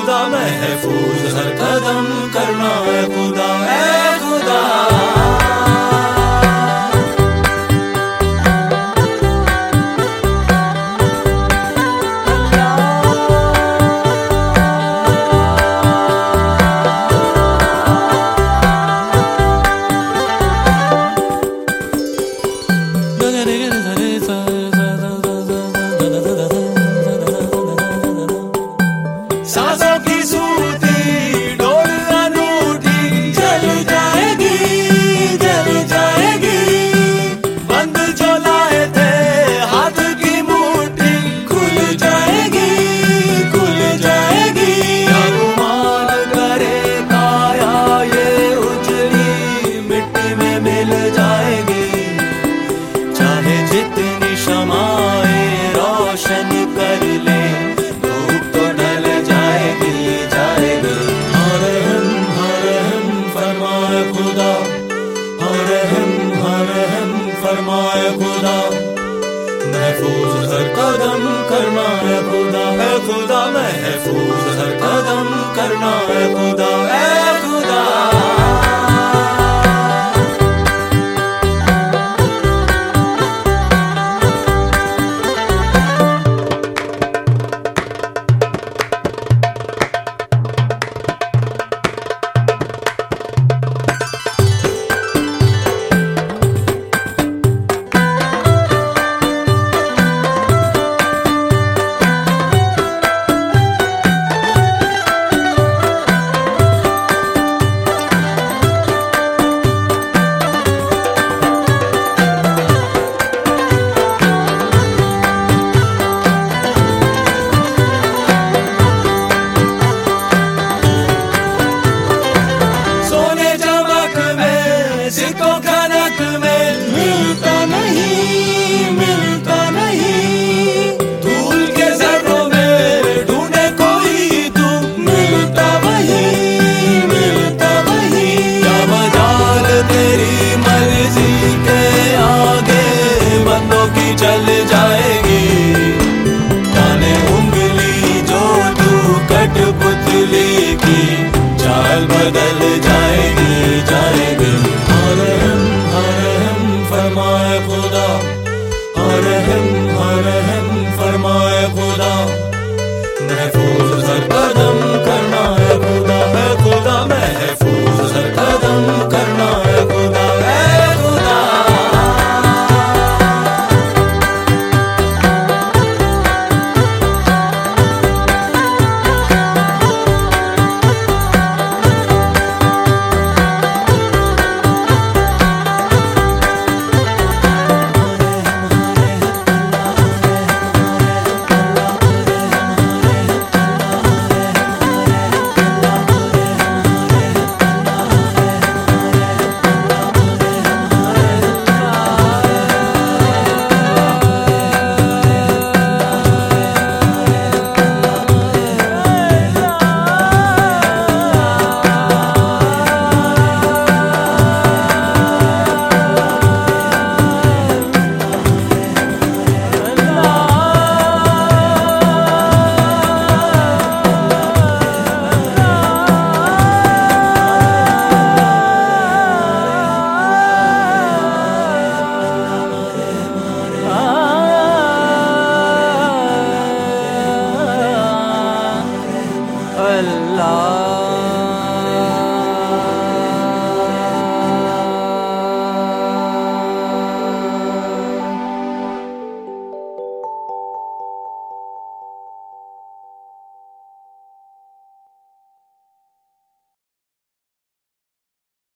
खुदा महफूज हर कदम करना है खुदा, है खुदा। सांसों की सूती डोर अनूठी जल जाएगी, जल जाएगी। बंद जो लाए थे हाथ की मुट्ठी खुल जाएगी, खुल जाएगी। गुमान करे काया ये उजली मिट्टी में मिल जाएगी। चाहे जितनी शमाए रोशन कर ले फरमाए खुदा, महफूज हर कदम करना है खुदा, है खुदा। महफूज हर कदम करना है खुदा, है खुदा। सिक्कों खनक में मिलता नहीं, मिलता नहीं। धूल के जर्रों में ढूंढे कोई तू मिलता वही, मिलता वही। क्या मजाल तेरी मर्जी के आगे बंदों की चल जाएगी। ताने उंगली जो तू कठपुतली की चाल बदल जाएगी, जाएगी। फरमाए खुदा, फरमाए खुदा, महफूज हर कदम करना है खुदा, है खुदा। महफूज हर कदम करना है खुदा, है खुदा। अल्लाह।